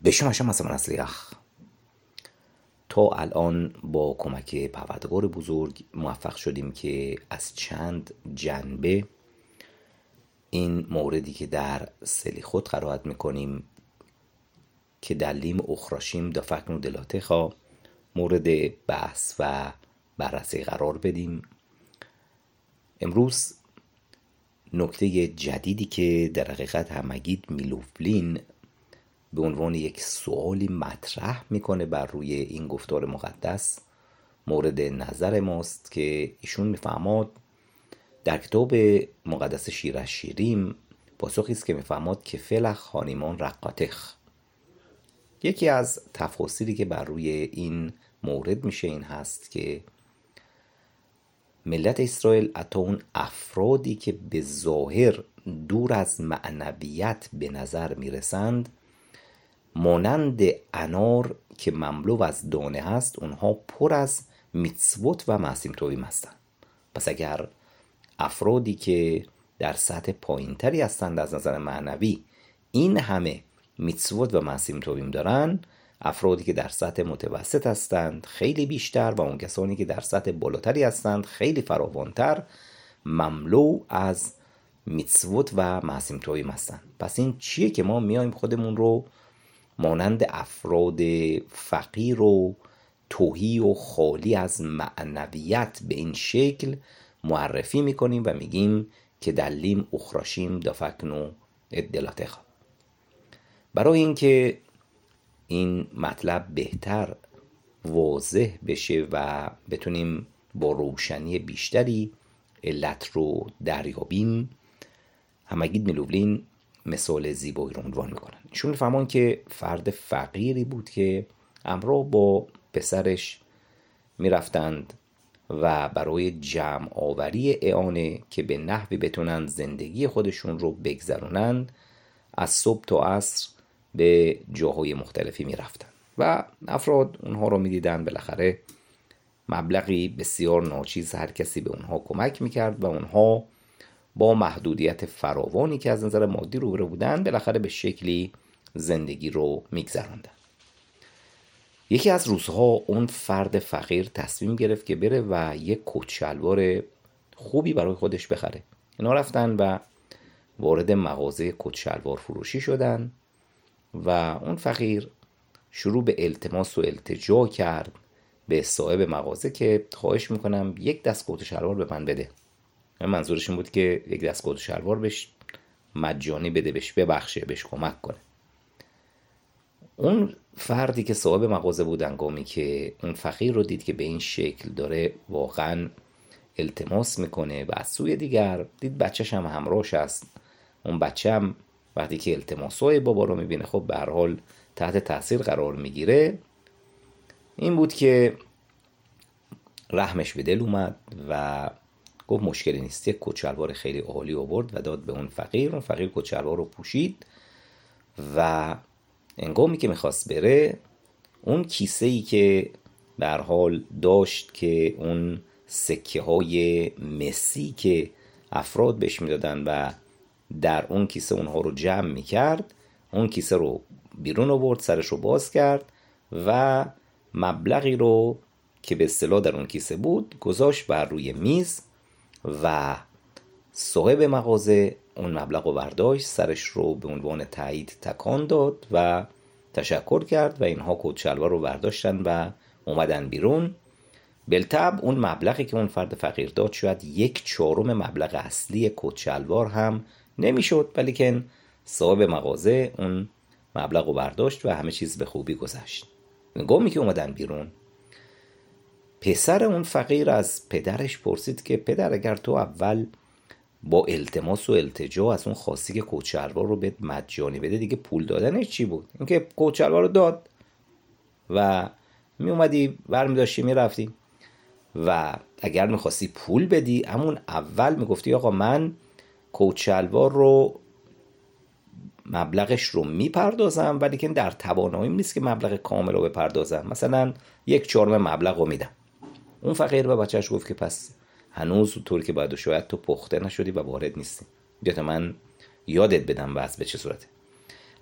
בשم هشم از من اصلیخ. تا الان با کمک پروردگار بزرگ موفق شدیم که از چند جنبه این موردی که در سلیخوت قرائت میکنیم که دلیم اخراشیم دفکن و دلاتخا مورد بحث و بررسی قرار بدیم. امروز نکته جدیدی که در حقیقت همگید میلوفلین به عنوان یک سوالی مطرح میکنه بر روی این گفتار مقدس مورد نظر ماست که ایشون میفهماد در کتاب مقدس شیر از شیریم پاسخی است که میفهماد که فلخ خانیمان رقاتخ. یکی از تفاسیری که بر روی این مورد میشه این هست که ملت اسرائیل حتی اون افرادی که به ظاهر دور از معنویت به نظر میرسند مانند انار که مملو از دانه هست اونها پر از میتسوت و معصیم تویم هستند. پس اگر افرادی که در سطح پایینتری هستند از نظر معنوی این همه میتسوت و معصیم تویم دارن، افرادی که در سطح متوسط هستند خیلی بیشتر و اون کسانی که در سطح بالاتری هستند خیلی فراوانتر مملو از میتسوت و معصیم تویم هستند. پس این چیه که ما میایم خودمون رو مانند افراد فقیر و توهی و خالی از معنویت به این شکل معرفی میکنیم و میگیم که دلیم اخراشیم دفکن و ادلاتخا. برای اینکه این مطلب بهتر واضح بشه و بتونیم با روشنی بیشتری علت رو دریابیم، همگید میلوفلین مثال زیبایی رو عنوان میکنن. ایشون میفهمون که فرد فقیری بود که همراه با پسرش میرفتند و برای جمع آوری اعانه که به نحوی بتونن زندگی خودشون رو بگذرونند از صبح تا عصر به جاهای مختلفی میرفتن و افراد اونها رو میدیدن. بالاخره مبلغی بسیار ناچیز هر کسی به اونها کمک میکرد و اونها با محدودیت فراوانی که از نظر مادی روبرو بودن بالاخره به شکلی زندگی رو میگذروندن. یکی از روزها اون فرد فقیر تصمیم گرفت که بره و یک کت شلوار خوبی برای خودش بخره. اینا رفتن و وارد مغازه کت شلوار فروشی شدن و اون فقیر شروع به التماس و التجا کرد به صاحب مغازه که خواهش میکنم یک دست کت شلوار به من بده. منظورش این بود که یک دست کت شلوار بهش مجانی بده، بهش ببخشه، بهش کمک کنه. اون فردی که صاحب مغازه بود هنگامی که اون فقیر رو دید که به این شکل داره واقعا التماس میکنه و از سوی دیگر دید بچهش هم همراهش است، اون بچه هم وقتی که التماسای بابا رو میبینه خب به هر حال تحت تاثیر قرار میگیره، این بود که رحمش به دل اومد و گفت مشکلی نیست، یک کت شلوار خیلی عالی آورد و داد به اون فقیر. اون فقیر کت شلوار رو پوشید و هنگامی که میخواست بره اون کیسه‌ای که به هر حال داشت که اون سکه های مسی که افراد بهش میدادن و در اون کیسه اونها رو جمع میکرد، اون کیسه رو بیرون آورد، سرش رو باز کرد و مبلغی رو که به اصطلاح در اون کیسه بود گذاشت بر روی میز و صاحب مغازه اون مبلغ رو برداشت، سرش رو به عنوان تایید تکان داد و تشکر کرد و اینها کت شلوار رو برداشتن و اومدن بیرون. بالطبع اون مبلغی که اون فرد فقیر داد شاید 1/4 مبلغ اصلی کت شلوار هم نمیشد، ولیکن صاحب مغازه اون مبلغ رو برداشت و همه چیز به خوبی گذشت. هنگامی که اومدن بیرون پسر اون فقیر از پدرش پرسید که پدر اگر تو اول با التماس و التجا از اون خواستی که کت شلوار رو بهت مجانی بده، دیگه پول دادنش چی بود؟ اینکه کت شلوار رو داد و می اومدی برمی داشتی می رفتی و اگر می خواستی پول بدی همون اول می گفتی آقا من کت شلوار رو مبلغش رو می پردازم ولی که در تواناییم نیست که مبلغ کامل رو بپردازم، مثلا 1/4 مبلغ رو میدم. اون فقیر به بچهش گفت که پس هنوز طور که باید و شاید تو پخته نشدی و وارد نیستی، بیا تا من یادت بدم وضع به چه صورته.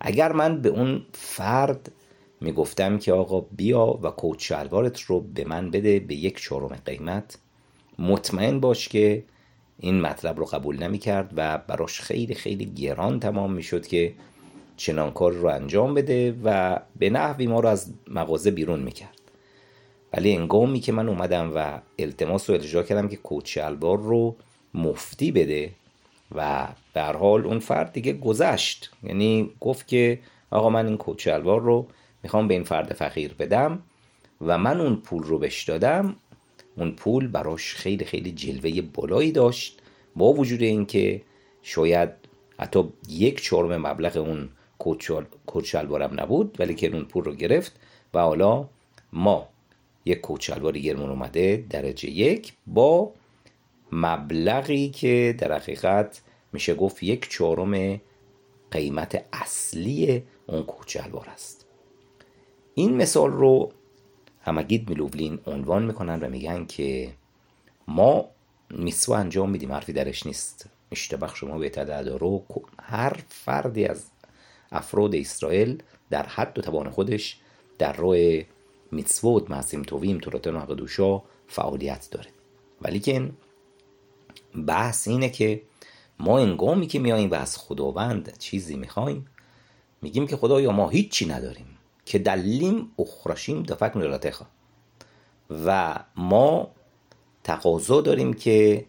اگر من به اون فرد میگفتم که آقا بیا و کت شلوارت رو به من بده به 1/4 قیمت، مطمئن باش که این مطلب رو قبول نمیکرد و براش خیلی خیلی گران تمام میشد که چنان کار رو انجام بده و به نحوی ما رو از مغازه بیرون میکرد. ولی هنگامی که من اومدم و التماس رو الجا کردم که کت شلوار رو مفتی بده و به هر حال اون فرد دیگه گذشت، یعنی گفت که آقا من این کت شلوار رو میخوام به این فرد فقیر بدم و من اون پول رو بهش دادم، اون پول براش خیلی خیلی جلوه بالایی داشت، با وجود اینکه شاید حتی 1/4 مبلغ اون کت شلوارم نبود، ولی که اون پول رو گرفت و حالا ما یک کت شلوار گیرمون اومده درجه 1 با مبلغی که در حقیقت میشه گفت 1/4 قیمت اصلی اون کت شلوار است. این مثال رو همگید ملوولین عنوان میکنن و میگن که ما میسوا انجام میدیم، حرفی درش نیست، اشتباه شما بهتر دارو. هر فردی از افراد اسرائیل در حد و توان خودش در راه میتسوت معصیم تویم توراتن و قدوشا فعالیت داره. ولی که بحث اینه که ما انگامی که میاییم و از خداوند چیزی میخوایم، میگیم که خدایا ما هیچی نداریم که دلیم اخرشیم دفک نراتخا، و ما تقاضا داریم که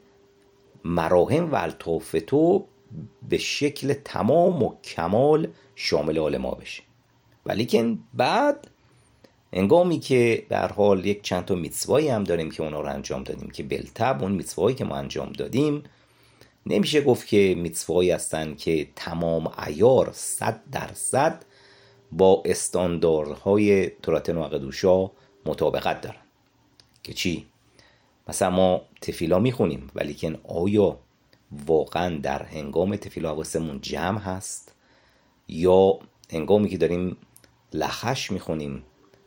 مراهم و الطاف تو به شکل تمام و کمال شامل حال ما بشه. ولی که بعد انگامی که در حال یک چند تا میتسوایی هم داریم که اونا رو انجام دادیم که بالطبع اون میتسوایی که ما انجام دادیم نمیشه گفت که میتسوایی هستن که تمام عیار 100% با استانداردهای توراتن و قدوشا مطابقت دارن. که چی؟ مثلا ما تفیلا میخونیم، ولی که آیا واقعا در هنگام تفیلا حواسمون جمع هست، یا هنگامی که داریم لخش میخونیم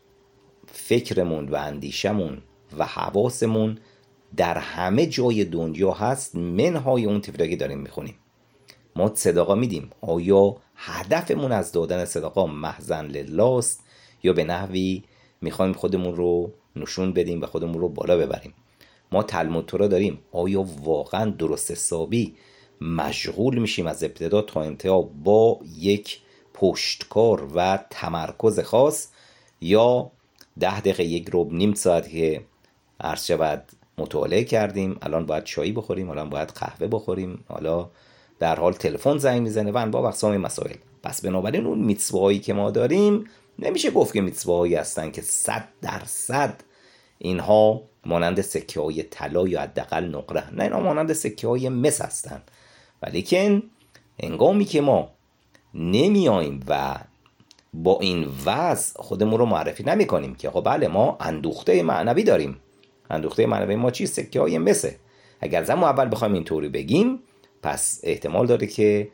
فکرمون و اندیشمون و حواسمون در همه جای دنیا هست منهای اون تفیلا که داریم میخونیم؟ ما صدقه میدیم، آیا هدفمون از دادن صدقه محضن لله است، یا به نحوی میخوایم خودمون رو نشون بدیم و خودمون رو بالا ببریم؟ ما تلمود تورا داریم، آیا واقعا درست حسابی مشغول میشیم از ابتدا تا انتها با یک پشتکار و تمرکز خاص، یا 10 دقیقه 1 ربع نیم ساعت که عرض شود مطالعه کردیم، الان باید چایی بخوریم، الان باید قهوه بخوریم، حالا در حال تلفن زنگ میزنه و انواع اقسام مسائل. پس بنابراین اون میتسواهایی که ما داریم نمیشه گفت که میتسواهایی هستن که 100% اینها مانند سکه های طلا یا حداقل نقره، نه، اینا مانند سکه های مس هستن. ولی که هنگامی که ما نمیاییم و با این وضع خودمون رو معرفی نمی کنیم که خب بله ما اندوخته معنوی داریم، اندوخته معنوی ما چی؟ سکه های مسه. اگر زمان اول بخوایم اینطوری بگیم، پس احتمال داره که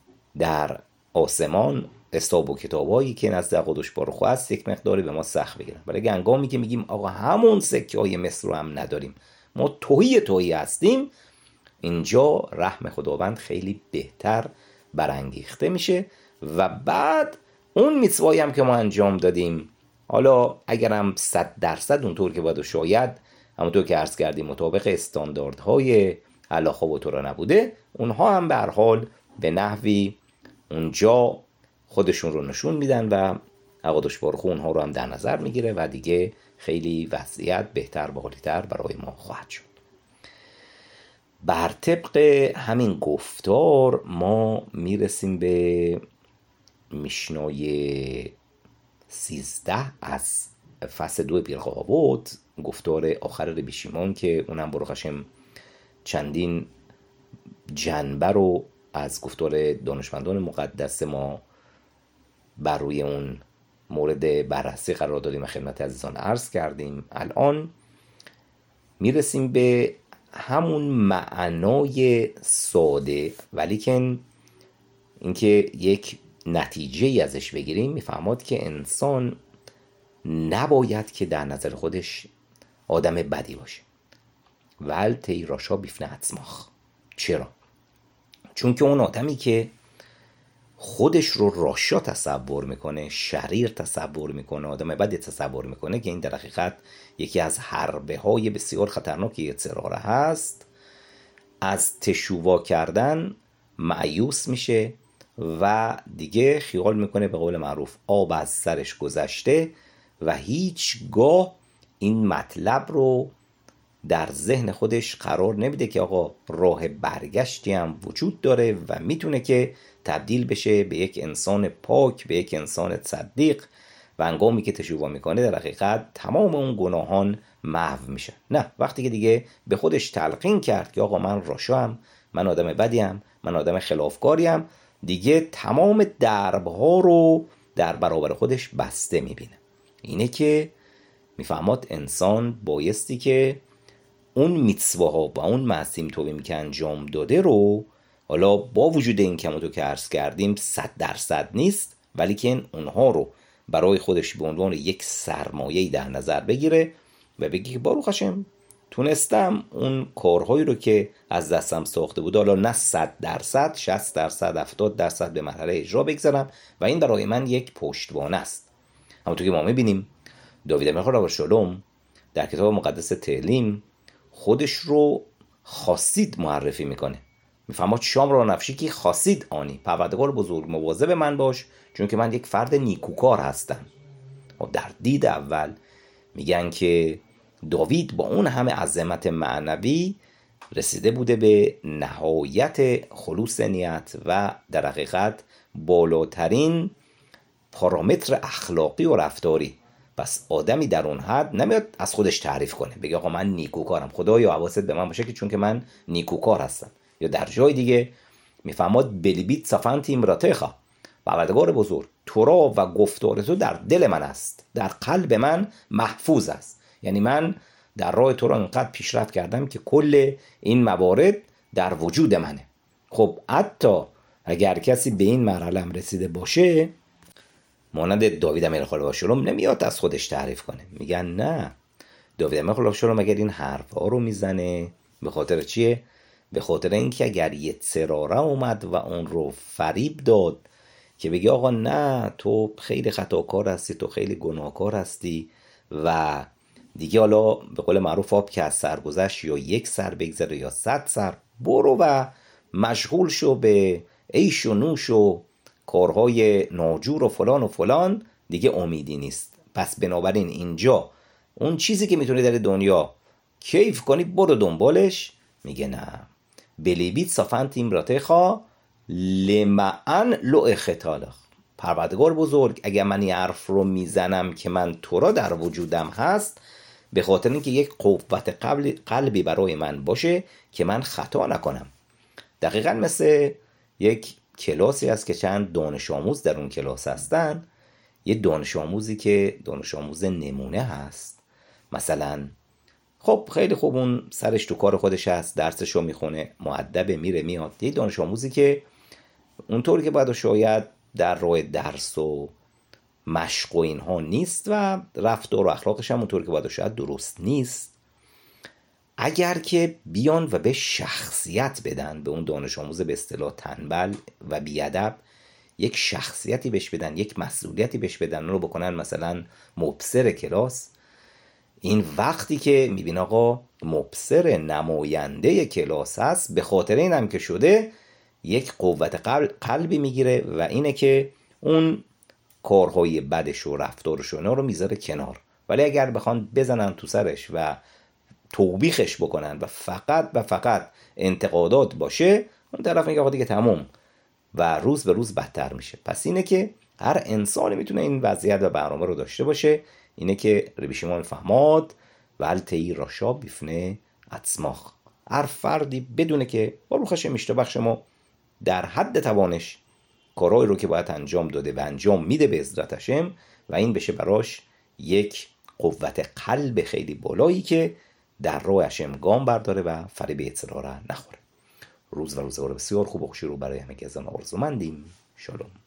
در آسمان استاب و کتابایی که نزد قدوش بارخو هست یک مقداری به ما سخت بگیرن. ولی هنگامی که میگیم آقا همون سکه های مصر رو هم نداریم، ما توهی هستیم، اینجا رحم خداوند خیلی بهتر برانگیخته میشه. و بعد اون میتسوایی هم که ما انجام دادیم، حالا اگرم 100% اونطور که باید و شاید همونطور که عرض کردیم مطابق استانداردهای علاخا و تورا نبوده، اونها هم به هر حال به نحوی اونجا خودشون رو نشون میدن و قدوش بارخو اونها رو هم در نظر میگیره و دیگه خیلی وضعیت بهتر و عالی‌تر برای ما خواهد شد. بر طبق همین گفتار ما میرسیم به میشنای 13 از فصل 2 پرکه آوت، گفتار آخر ربی شیمون، که اونم برو خشم چندین جنبه رو از گفتار دانشمندان مقدس ما بر روی اون مورد بررسی قرار دادیم، خدمت عزیزان عرض کردیم. الان میرسیم به همون معنای ساده، ولی که اینکه یک نتیجه ازش بگیریم، میفهمد که انسان نباید که در نظر خودش آدم بدی باشه. ول تیراشا بیفنه حتماخ. چرا؟ چون که اون آدمی که خودش رو راشا تصور میکنه، شریر تصور میکنه، آدم بدی تصور میکنه، که این در حقیقت یکی از حربه های بسیار خطرناک یتسراره هست، از تشووا کردن مایوس میشه و دیگه خیال میکنه به قول معروف آب از سرش گذشته و هیچگاه این مطلب رو در ذهن خودش قرار نمیده که آقا راه برگشتی هم وجود داره و میتونه که تبدیل بشه به یک انسان پاک، به یک انسان صدیق، و انگامی که تشووا میکنه در حقیقت تمام اون گناهان محو میشن. نه، وقتی که دیگه به خودش تلقین کرد که آقا من راشام، من آدم بدیم، من آدم خلافکاریم، دیگه تمام دربها رو در برابر خودش بسته میبینه. اینه که میفهماد انسان بایستی که اون میتسواها و اون معصیم توبیم که انجام داده رو، حالا با وجود این که همونطور که عرض کردیم 100% نیست، ولی که اونها رو برای خودش به عنوان یک سرمایه‌ای در نظر بگیره و بگی که باروخ هاشم تونستم اون کارهایی رو که از دستم ساخته بود، حالا نه 100%، 60%، 70% به مرحله اجرا بگذارم و این برای من یک پشتوانه است. همونطور که ما میبینیم داوید املخ علیه السلام در کتاب مقدس تعلیم خودش رو خاصید معرفی میکنه. میفهمد شام را نفشی که خاصید آنی، پروردگار بزرگ مواظب من باش چون که من یک فرد نیکوکار هستم. و در دید اول میگن که داوید با اون همه عظمت معنوی رسیده بوده به نهایت خلوص نیت و در حقیقت بالاترین پارامتر اخلاقی و رفتاری. پس آدمی در اون حد نمیاد از خودش تعریف کنه بگه آقا من نیکوکارم، خدایا حواست به من باشه که چون که من نیکوکار هستم. یا در جای دیگه میفهماد بلیبیت صفنت امراتخا، پروردگار بزرگ تو را و گفتار تو در دل من است، در قلب من محفوظ است. یعنی من در راه تو را انقدر پیشرفت کردم که کل این موارد در وجود منه. خب حتی اگر کسی به این مرحله هم رسیده باشه، مانند داوید املخ علیه السلام نمیاد از خودش تعریف کنه. میگن نه، داوید املخ علیه السلام اگر این حرفا رو میزنه به خاطر چیه؟ به خاطر اینکه اگر یتسراره اومد و اون رو فریب داد که بگی آقا نه تو خیلی خطاکار هستی، تو خیلی گناهکار هستی و دیگه حالا به قول معروف آب که از سر گذشت یا یک سر بگذره یا 100 سر، برو و مشغول شو به عیش و نوش و کارهای ناجور و فلان، دیگه امیدی نیست. پس بنابراین اینجا اون چیزی که میتونی در دنیا کیف کنی برو دنبالش. میگه نه، بلیبیت صفنت امراتخا لمعن لو ختالخ، پروردگار بزرگ اگر من این حرف رو میزنم که من تو را در وجودم هست، به خاطر اینکه یک قوت قلبی برای من باشه که من خطا نکنم. دقیقاً مثل یک کلاسی هست که چند دانش آموز در اون کلاس هستن. یه دانش آموزی که دانش آموز نمونه هست، مثلا خب خیلی خوب اون سرش تو کار خودش هست، درسشو میخونه، مؤدب، میره میاد. یه دانش آموزی که اونطوری که باید شاید در راه درس و مشق و اینها نیست و رفتار و اخلاقش هم اونطوری که باید شاید درست نیست، اگر که بیان و به شخصیت بدن به اون دانش آموز به اصطلاح تنبل و بیادب، یک شخصیتی بهش بدن، یک مسئولیتی بهش بدن، اون رو بکنن مثلا مبصر کلاس، این وقتی که میبین آقا مبصر نماینده کلاس هست، به خاطر این هم که شده یک قوت قلبی میگیره و اینه که اون کارهای بدش و رفتارش و اینا رو میذاره کنار. ولی اگر بخوان بزنن تو سرش و توبیخش بکنن و فقط انتقادات باشه، اون طرف میگه آقا دیگه تموم و روز به روز بدتر میشه. پس اینه که هر انسانی میتونه این وضعیت و برنامه رو داشته باشه. اینه که ربی شمعون فهماد و التهی راشا بیفنه اتسماخ، هر فردی بدونه که باروخ هاشم اشتباه شما در حد توانش کارهایی رو که باید انجام داده و انجام میده به عزت هاشم و این بشه براش یک قوت قلب خیلی بالایی که در راه هاشم گام برداره و فریب یتسراره نخوره. روز و روزگار بسیار خوب و خوشی رو برای همه که از آن آرزومندیم. شالوم.